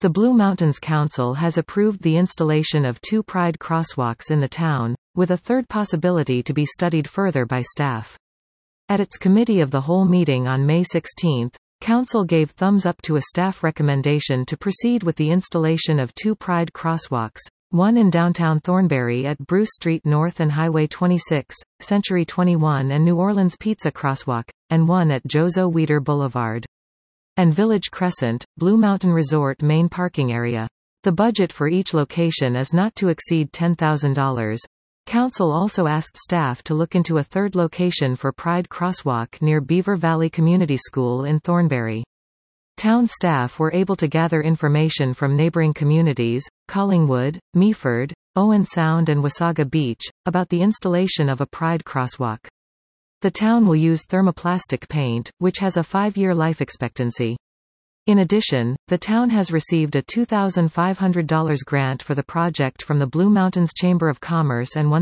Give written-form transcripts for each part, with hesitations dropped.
The Blue Mountains Council has approved the installation of 2 Pride crosswalks in the town, with a third possibility to be studied further by staff. At its Committee of the Whole meeting on May 16, Council gave thumbs up to a staff recommendation to proceed with the installation of 2 Pride crosswalks, one in downtown Thornbury at Bruce Street North and Highway 26, Century 21 and New Orleans Pizza Crosswalk, and one at Jozo Weeder Boulevard and Village Crescent, Blue Mountain Resort main parking area. The budget for each location is not to exceed $10,000. Council also asked staff to look into a third location for Pride Crosswalk near Beaver Valley Community School in Thornbury. Town staff were able to gather information from neighboring communities, Collingwood, Meaford, Owen Sound and Wasaga Beach, about the installation of a Pride Crosswalk. The town will use thermoplastic paint, which has a 5-year life expectancy. In addition, the town has received a $2,500 grant for the project from the Blue Mountains Chamber of Commerce and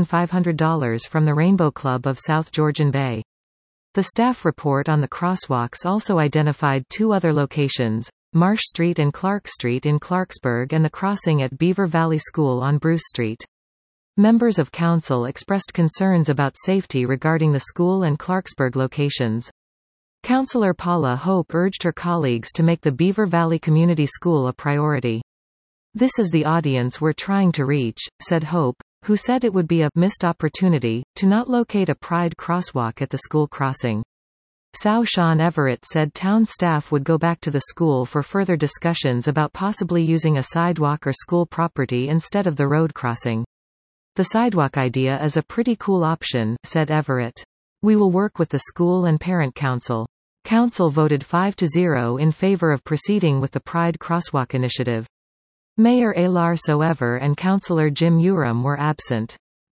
$1,500 from the Rainbow Club of South Georgian Bay. The staff report on the crosswalks also identified 2 other locations, Marsh Street and Clark Street in Clarksburg and the crossing at Beaver Valley School on Bruce Street. Members of council expressed concerns about safety regarding the school and Clarksburg locations. Councillor Paula Hope urged her colleagues to make the Beaver Valley Community School a priority. "This is the audience we're trying to reach," said Hope, who said it would be a missed opportunity to not locate a Pride crosswalk at the school crossing. Sao Sean Everett said town staff would go back to the school for further discussions about possibly using a sidewalk or school property instead of the road crossing. "The sidewalk idea is a pretty cool option," said Everett. "We will work with the school and parent council." Council voted 5-0 in favor of proceeding with the Pride Crosswalk initiative. Mayor Alar Soever and Councillor Jim Uram were absent.